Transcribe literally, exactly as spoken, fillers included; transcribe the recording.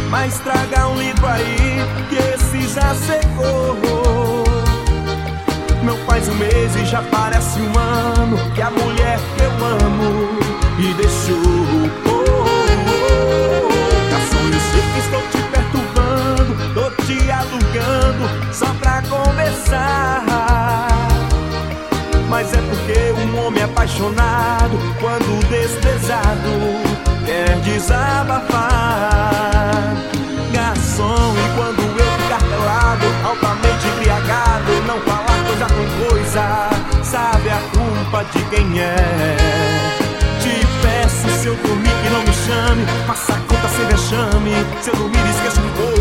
mas traga um litro aí, que esse já secou. Não faz um mês e já parece um ano que a mulher que eu amo me deixou. Oh, oh, oh. Garçom, eu sei que estou te perturbando, tô te alugando só pra conversar, mas é porque um homem apaixonado, quando desprezado, quer desabafar. Garçom, e quando eu ficar pelado, altamente embriagado, não falar coisa com coisa, sabe a culpa de quem é? Te peço, se eu dormir que não me chame, faça a conta sem vexame. Se eu dormir esqueça de coisa,